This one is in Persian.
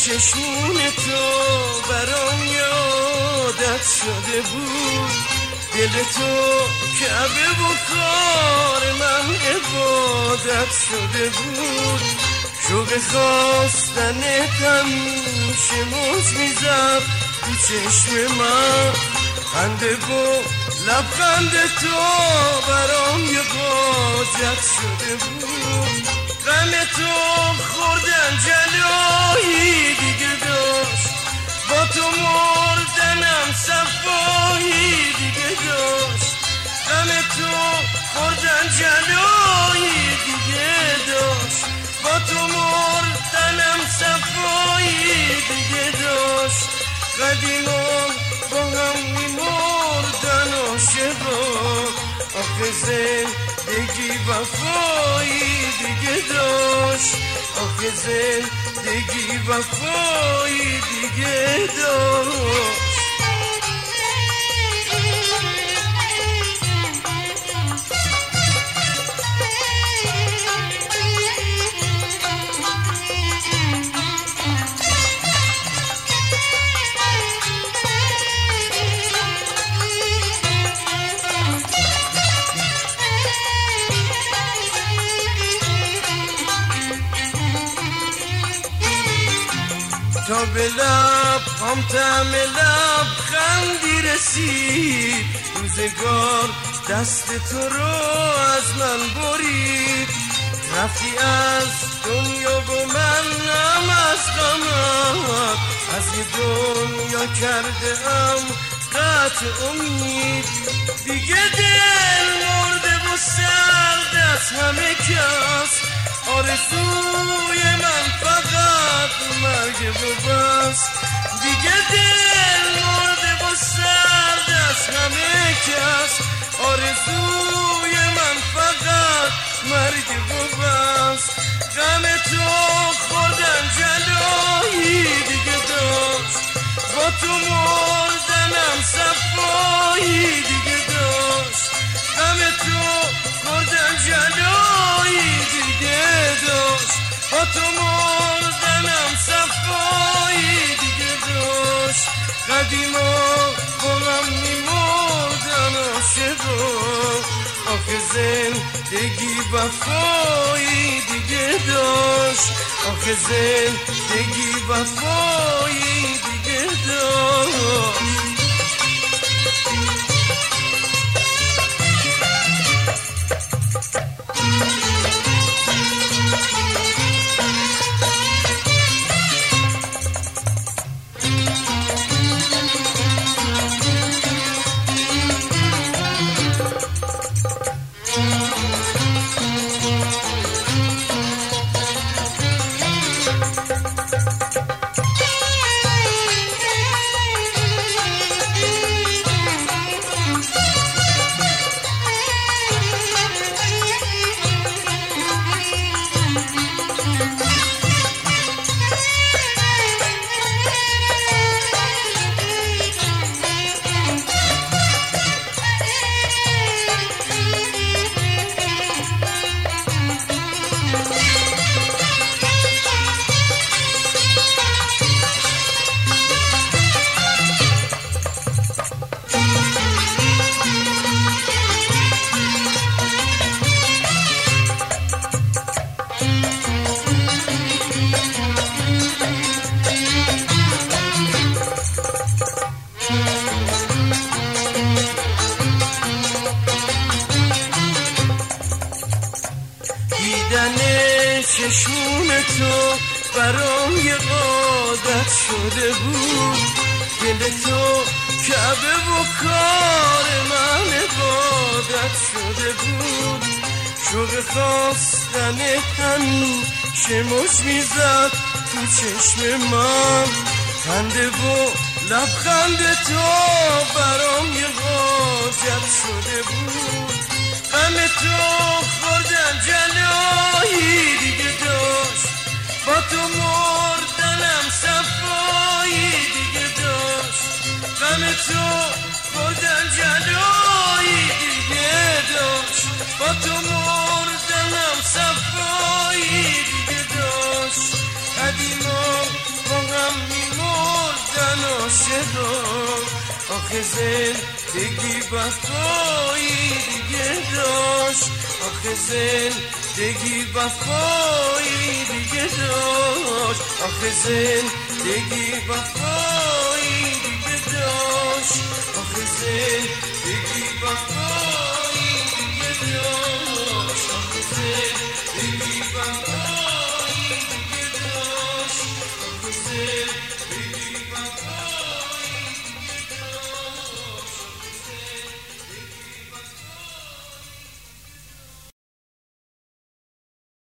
چشمون تو برام یادت شده بود، دل تو کعبه و کار من عبادت شده بود. شوق خواستنت همیشه موج میزد تو چشم من، خنده و لبخند تو برام یه حاجت شده بود. غم تو خوردن جلایی دیگه داشت، با تو مردنم صفایی دیگه داشت. غم تو خوردن جلایی دیگه داشت، با تو مردنم صفایی دیگه داشت. قدیما با هم میمردن عاشقا، آخه زندگی وفایی دیگه داشت، آخه زندگی وفایی دیگه داشت. تا به لب هم طعم لب خندی رسید، روزگار دست تو رو از من برید. رفتی از دنیا و منم از غمت، از این دنیا کرده ام قطع امید. دیگه دل مرده و سرد از همه کس، آرزوی من فقط مرگ و بس. دیگه دل مرده و سرد از همه کس، آرزوی من فقط مرگ و بس. غم تو خوردن جلایی دیگه داشت، با تو مردنم صفایی دیگه داشت. غم تو خوردن جلایی دیگه داشت، با تو مردنم صفایی دیگه داشت. قدیما با هم میمردن عاشقا، آخه زندگی وفایی دیگه داشت، آخه زندگی وفایی دیگه داشت. چشمون تو برام یه عادت شده بود، دل تو کعبه و کار من عبادت شده بود. شوق خواستن همیشه موج میزد تو چشم من، خنده و لبخند تو برام یه حاجت شده بود. غم تو خوردن جلایی دیگه داشت، با تو مردنم صفایی دیگه داشت. غم تو خوردن جلایی دیگه داشت، با تو مردنم صفایی دیگه داشت. قدیما با داشت آخه زندگی وفایی دیگه داشت آخه زندگی وفایی دیگه داشت آخه زندگی وفایی دیگه داشت آخه زندگی وفایی دیگه داشت آخه زندگی وفایی